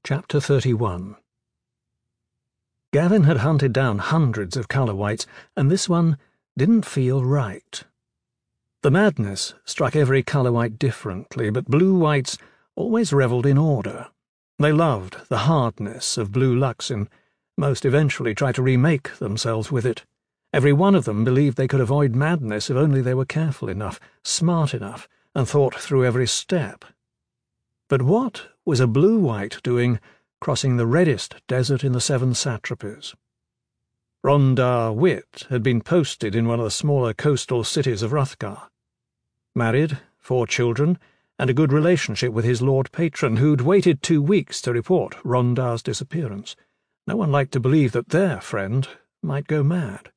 Chapter 31. Gavin had hunted down hundreds of colour whites, and this one didn't feel right. The madness struck every colour white differently, but blue whites always revelled in order. They loved the hardness of blue Luxin. Most eventually tried to remake themselves with it. Every one of them believed they could avoid madness if only they were careful enough, smart enough, and thought through every step. But what was a blue-white doing crossing the reddest desert in the Seven Satrapies? Rondar Wit had been posted in one of the smaller coastal cities of Hrothgar. Married, 4 children, and a good relationship with his lord patron, who'd waited 2 weeks to report Rondar's disappearance. No one liked to believe that their friend might go mad.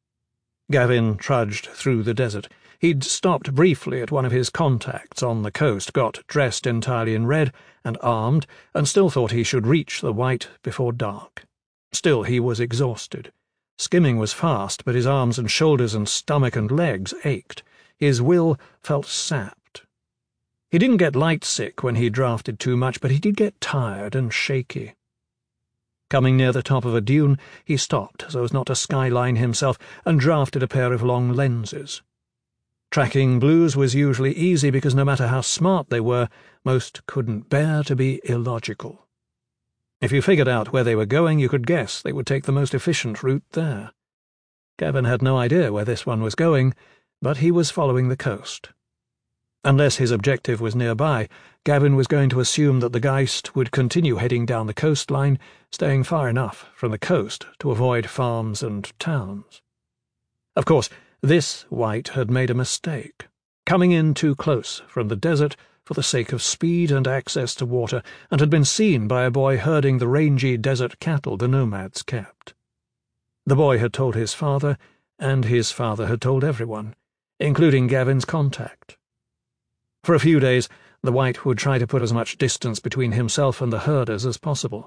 Gavin trudged through the desert. He'd stopped briefly at one of his contacts on the coast, got dressed entirely in red and armed, and still thought he should reach the white before dark. Still, he was exhausted. Skimming was fast, but his arms and shoulders and stomach and legs ached. His will felt sapped. He didn't get light-sick when he drafted too much, but he did get tired and shaky. Coming near the top of a dune, he stopped so as not to skyline himself and drafted a pair of long lenses. Tracking blues was usually easy because no matter how smart they were, most couldn't bear to be illogical. If you figured out where they were going, you could guess they would take the most efficient route there. Gavin had no idea where this one was going, but he was following the coast. Unless his objective was nearby, Gavin was going to assume that the Geist would continue heading down the coastline, staying far enough from the coast to avoid farms and towns. Of course, this white had made a mistake, coming in too close from the desert for the sake of speed and access to water, and had been seen by a boy herding the rangy desert cattle the nomads kept. The boy had told his father, and his father had told everyone, including Gavin's contact. For a few days, the white would try to put as much distance between himself and the herders as possible.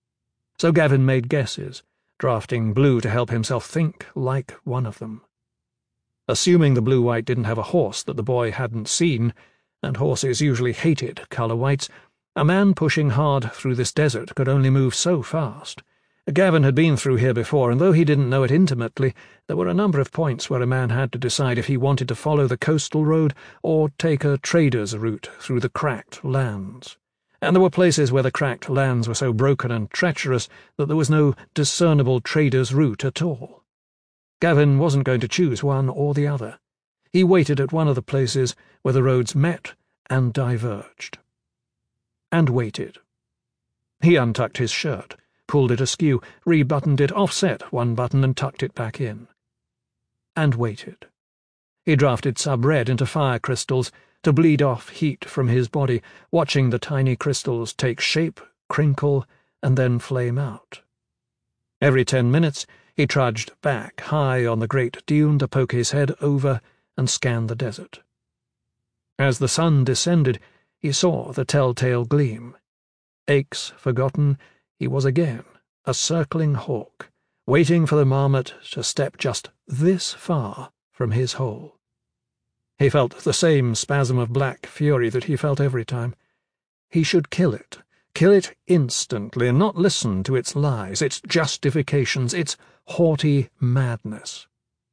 So Gavin made guesses, drafting blue to help himself think like one of them. Assuming the blue-white didn't have a horse that the boy hadn't seen, and horses usually hated colour whites, a man pushing hard through this desert could only move so fast. Gavin had been through here before, and though he didn't know it intimately, there were a number of points where a man had to decide if he wanted to follow the coastal road or take a trader's route through the cracked lands. And there were places where the cracked lands were so broken and treacherous that there was no discernible trader's route at all. Gavin wasn't going to choose one or the other. He waited at one of the places where the roads met and diverged. And waited. He untucked his shirt, pulled it askew, rebuttoned it, offset one button and tucked it back in. And waited. He drafted sub-red into fire crystals to bleed off heat from his body, watching the tiny crystals take shape, crinkle, and then flame out. Every 10 minutes, he trudged back high on the great dune to poke his head over and scan the desert. As the sun descended, he saw the telltale gleam. Aches forgotten, he was again a circling hawk, waiting for the marmot to step just this far from his hole. He felt the same spasm of black fury that he felt every time. He should kill it instantly, and not listen to its lies, its justifications, its haughty madness.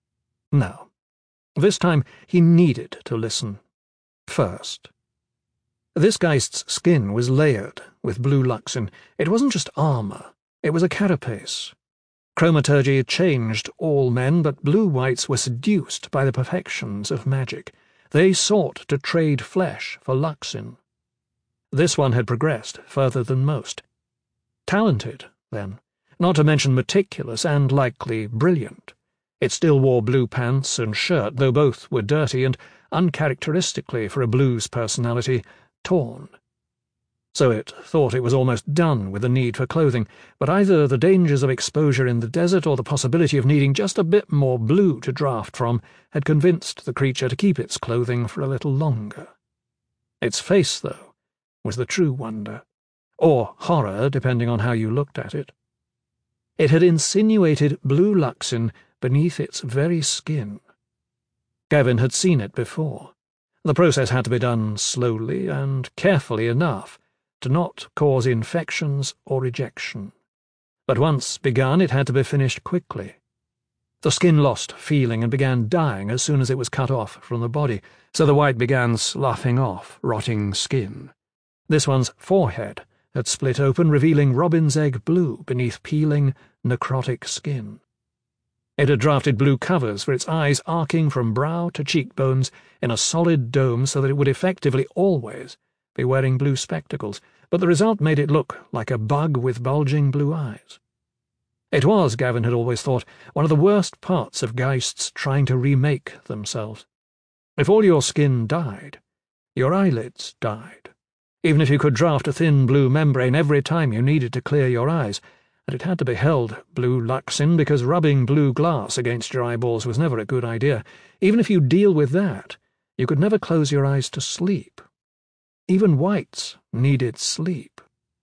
No, this time he needed to listen. First. This Geist's skin was layered with blue Luxin. It wasn't just armour, it was a carapace. Chromaturgy had changed all men, but blue-whites were seduced by the perfections of magic. They sought to trade flesh for Luxin. This one had progressed further than most. Talented, then, not to mention meticulous and likely brilliant. It still wore blue pants and shirt, though both were dirty and, uncharacteristically for a blues personality, torn. So it thought it was almost done with the need for clothing, but either the dangers of exposure in the desert or the possibility of needing just a bit more blue to draft from had convinced the creature to keep its clothing for a little longer. Its face, though, was the true wonder, or horror, depending on how you looked at it. It had insinuated blue Luxin beneath its very skin. Gavin had seen it before. The process had to be done slowly and carefully enough, to not cause infections or rejection. But once begun, it had to be finished quickly. The skin lost feeling and began dying as soon as it was cut off from the body, so the white began sloughing off, rotting skin. This one's forehead had split open, revealing robin's egg blue beneath peeling, necrotic skin. It had drafted blue covers for its eyes, arcing from brow to cheekbones in a solid dome so that it would effectively always be wearing blue spectacles, but the result made it look like a bug with bulging blue eyes. It was, Gavin had always thought, one of the worst parts of Geists trying to remake themselves. If all your skin died, your eyelids died, even if you could draft a thin blue membrane every time you needed to clear your eyes, and it had to be held blue luxin because rubbing blue glass against your eyeballs was never a good idea. Even if you deal with that, you could never close your eyes to sleep. Even whites needed sleep.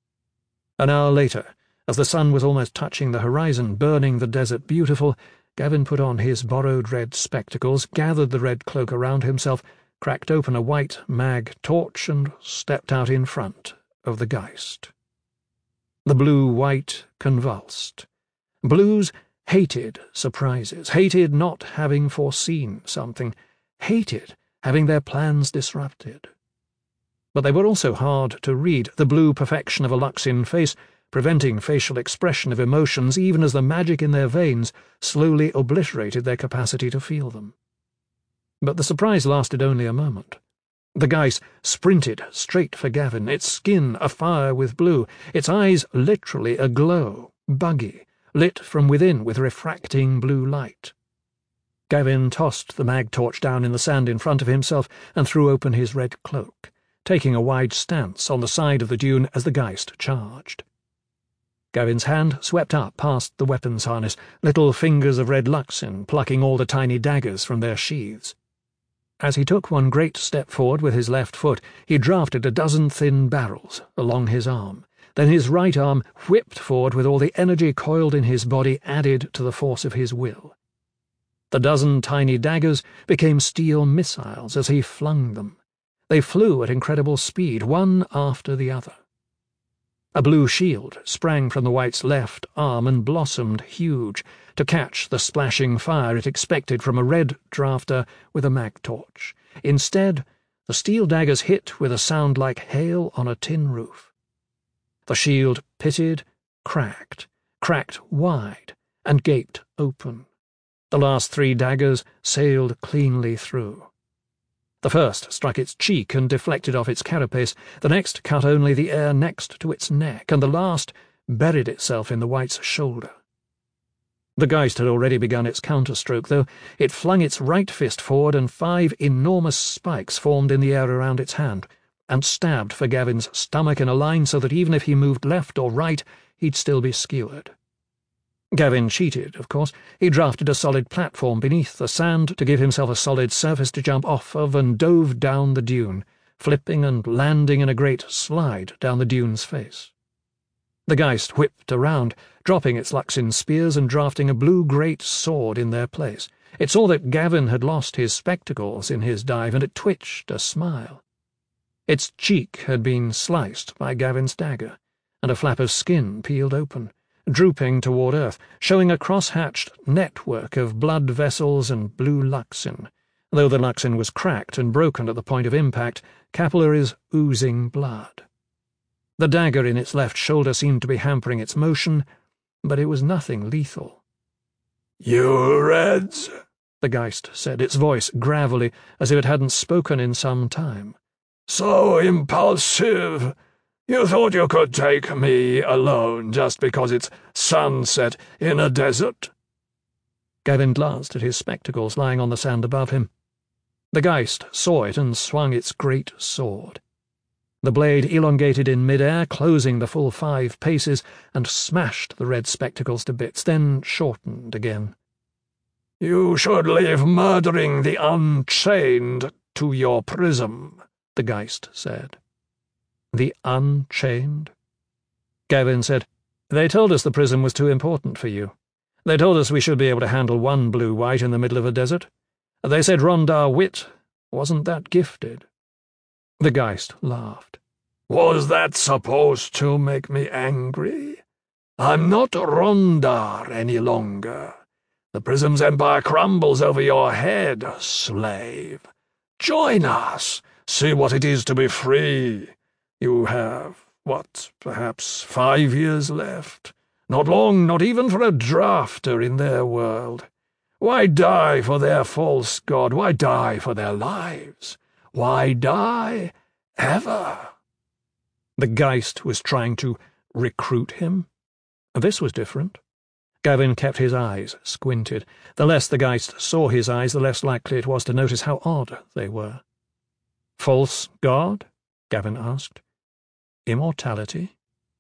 An hour later, as the sun was almost touching the horizon, burning the desert beautiful, Gavin put on his borrowed red spectacles, gathered the red cloak around himself, cracked open a white mag torch, and stepped out in front of the Geist. The blue-white convulsed. Blues hated surprises, hated not having foreseen something, hated having their plans disrupted. But they were also hard to read, the blue perfection of a Luxin face, preventing facial expression of emotions even as the magic in their veins slowly obliterated their capacity to feel them. But the surprise lasted only a moment. The Geist sprinted straight for Gavin, its skin afire with blue, its eyes literally aglow, buggy, lit from within with refracting blue light. Gavin tossed the mag torch down in the sand in front of himself and threw open his red cloak, taking a wide stance on the side of the dune as the Geist charged. Gavin's hand swept up past the weapons harness, little fingers of red Luxin plucking all the tiny daggers from their sheaths. As he took one great step forward with his left foot, he drafted a dozen thin barrels along his arm. Then his right arm whipped forward with all the energy coiled in his body added to the force of his will. The dozen tiny daggers became steel missiles as he flung them. They flew at incredible speed, one after the other. A blue shield sprang from the White's left arm and blossomed huge to catch the splashing fire it expected from a red drafter with a mag torch. Instead, the steel daggers hit with a sound like hail on a tin roof. The shield pitted, cracked wide, and gaped open. The last 3 daggers sailed cleanly through. The first struck its cheek and deflected off its carapace, the next cut only the air next to its neck, and the last buried itself in the White's shoulder. The Geist had already begun its counterstroke, though. It flung its right fist forward, and 5 enormous spikes formed in the air around its hand, and stabbed for Gavin's stomach in a line so that even if he moved left or right, he'd still be skewered. Gavin cheated, of course. He drafted a solid platform beneath the sand to give himself a solid surface to jump off of and dove down the dune, flipping and landing in a great slide down the dune's face. The Geist whipped around, dropping its Luxin spears and drafting a blue great sword in their place. It saw that Gavin had lost his spectacles in his dive, and it twitched a smile. Its cheek had been sliced by Gavin's dagger, and a flap of skin peeled open, drooping toward earth, showing a cross-hatched network of blood vessels and blue Luxin. Though the Luxin was cracked and broken at the point of impact, capillaries oozing blood. The dagger in its left shoulder seemed to be hampering its motion, but it was nothing lethal. "You Reds," the Geist said, its voice gravelly, as if it hadn't spoken in some time. "So impulsive. You thought you could take me alone just because it's sunset in a desert?" Gavin glanced at his spectacles lying on the sand above him. The Geist saw it and swung its great sword. The blade elongated in mid-air, closing the full 5 paces, and smashed the red spectacles to bits, then shortened again. "You should leave murdering the Unchained to your prism," the Geist said. The Unchained? Gavin said, "They told us the prism was too important for you. They told us we should be able to handle one blue-white in the middle of a desert. They said Rondar Wit wasn't that gifted." The Geist laughed. Was that supposed to make me angry? I'm not Rondar any longer. The Prism's empire crumbles over your head, slave. Join us. See what it is to be free. You have, perhaps 5 years left? Not long, not even for a drafter in their world. Why die for their false god? Why die for their lives? Why die ever? The Geist was trying to recruit him? This was different. Gavin kept his eyes squinted. The less the Geist saw his eyes, the less likely it was to notice how odd they were. False god? Gavin asked. Immortality?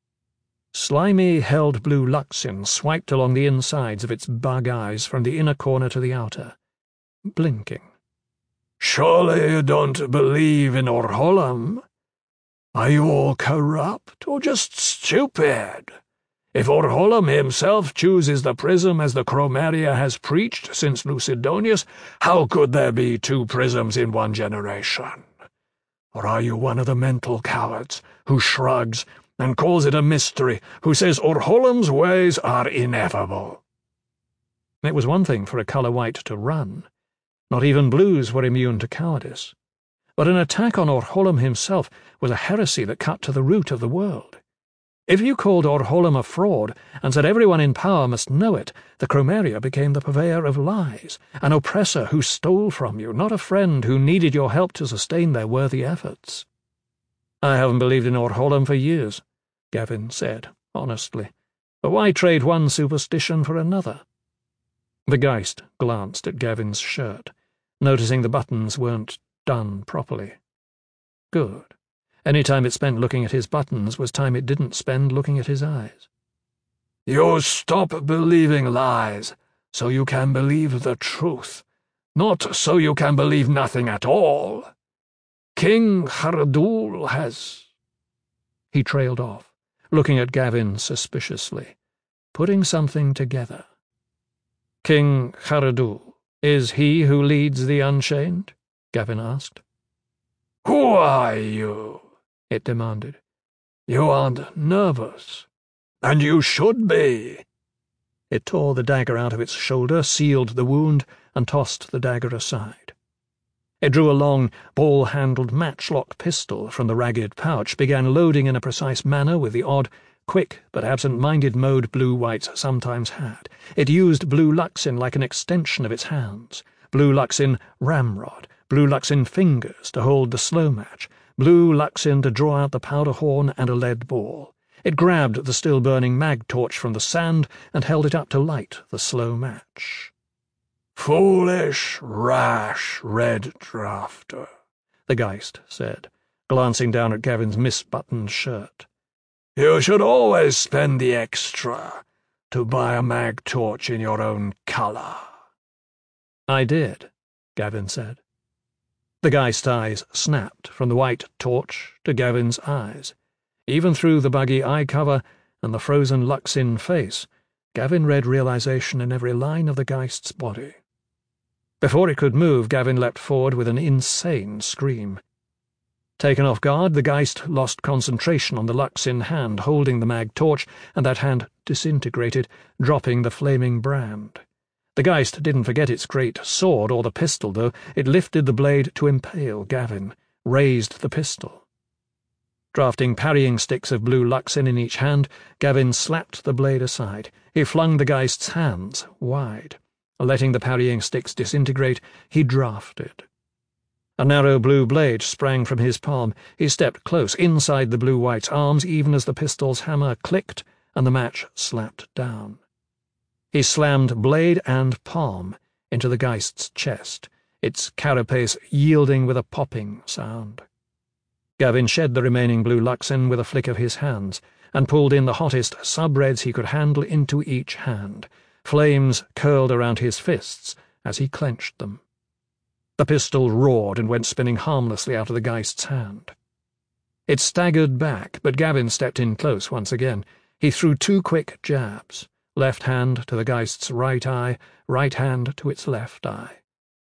Slimy held blue Luxin swiped along the insides of its bug eyes from the inner corner to the outer, blinking. Surely you don't believe in Orholam? Are you all corrupt or just stupid? If Orholam himself chooses the Prism as the Chromaria has preached since Lucidonius, how could there be 2 prisms in 1 generation? Or are you one of the mental cowards who shrugs and calls it a mystery, who says Orholam's ways are ineffable? It was one thing for a colour white to run. Not even blues were immune to cowardice. But an attack on Orholam himself was a heresy that cut to the root of the world. If you called Orholam a fraud and said everyone in power must know it, the Chromaria became the purveyor of lies, an oppressor who stole from you, not a friend who needed your help to sustain their worthy efforts. I haven't believed in Orholam for years, Gavin said, honestly. But why trade one superstition for another? The Geist glanced at Gavin's shirt, noticing the buttons weren't done properly. Good. Any time it spent looking at his buttons was time it didn't spend looking at his eyes. You stop believing lies so you can believe the truth, not so you can believe nothing at all. King Haradul has... He trailed off, looking at Gavin suspiciously, putting something together. King Haradul, is he who leads the Unchained? Gavin asked. Who are you? It demanded. You aren't nervous. And you should be. It tore the dagger out of its shoulder, sealed the wound, and tossed the dagger aside. It drew a long, ball-handled matchlock pistol from the ragged pouch, began loading in a precise manner with the odd, quick but absent-minded mode blue whites sometimes had. It used blue Luxin like an extension of its hands, blue Luxin ramrod, blue Luxin fingers to hold the slow match, blue Luxin to draw out the powder horn and a lead ball. It grabbed the still-burning mag torch from the sand and held it up to light the slow match. Foolish, rash red drafter, the Geist said, glancing down at Gavin's misbuttoned shirt. You should always spend the extra to buy a mag torch in your own colour. I did, Gavin said. The Geist's eyes snapped from the white torch to Gavin's eyes. Even through the buggy eye cover and the frozen Luxin face, Gavin read realization in every line of the Geist's body. Before it could move, Gavin leapt forward with an insane scream. Taken off guard, the Geist lost concentration on the Luxin hand holding the mag torch, and that hand disintegrated, dropping the flaming brand. The Geist didn't forget its great sword or the pistol, though. It lifted the blade to impale Gavin, raised the pistol. Drafting parrying sticks of blue Luxin in each hand, Gavin slapped the blade aside. He flung the Geist's hands wide. Letting the parrying sticks disintegrate, he drafted. A narrow blue blade sprang from his palm. He stepped close, inside the blue-white's arms, even as the pistol's hammer clicked and the match slapped down. He slammed blade and palm into the Geist's chest, its carapace yielding with a popping sound. Gavin shed the remaining blue Luxin with a flick of his hands, and pulled in the hottest sub-reds he could handle into each hand. Flames curled around his fists as he clenched them. The pistol roared and went spinning harmlessly out of the Geist's hand. It staggered back, but Gavin stepped in close once again. He threw 2 quick jabs, left hand to the Geist's right eye, right hand to its left eye.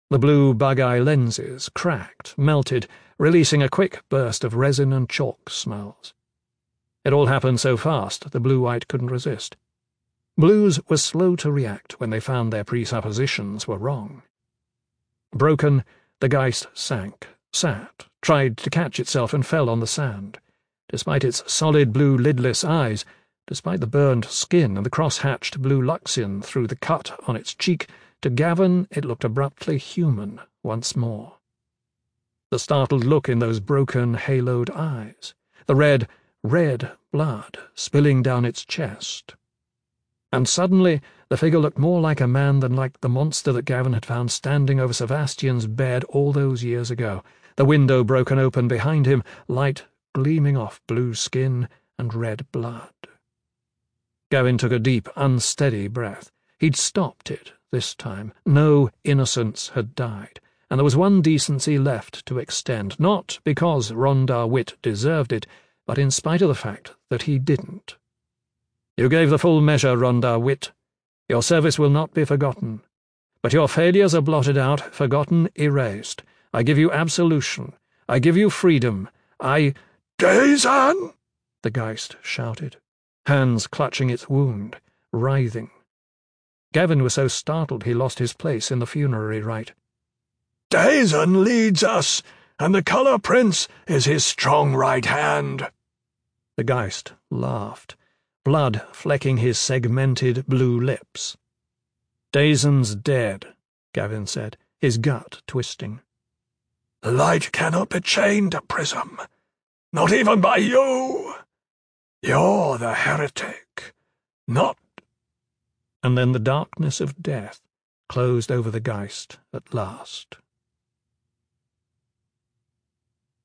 The blue bug-eye lenses cracked, melted, releasing a quick burst of resin and chalk smells. It all happened so fast the blue-white couldn't resist. Blues were slow to react when they found their presuppositions were wrong. Broken, the Geist sank, sat, tried to catch itself and fell on the sand. Despite its solid blue lidless eyes, despite the burned skin and the cross-hatched blue Luxion through the cut on its cheek, to Gavin it looked abruptly human once more. The startled look in those broken, haloed eyes, the red blood spilling down its chest. And suddenly the figure looked more like a man than like the monster that Gavin had found standing over Sebastian's bed all those years ago, the window broken open behind him, light gleaming off blue skin and red blood. Gavin took a deep, unsteady breath. He'd stopped it this time. No innocence had died, and there was one decency left to extend, not because Rondar Wit deserved it, but in spite of the fact that he didn't. You gave the full measure, Rondar Wit. Your service will not be forgotten. But your failures are blotted out, forgotten, erased. I give you absolution. I give you freedom. Dazan! The Geist shouted, hands clutching its wound, writhing. Gavin was so startled he lost his place in the funerary rite. Dazan leads us, and the Colour Prince is his strong right hand. The Geist laughed, blood flecking his segmented blue lips. Dazan's dead, Gavin said, his gut twisting. The light cannot be chained to Prism, not even by you. You're the heretic, not— And then the darkness of death closed over the Geist at last.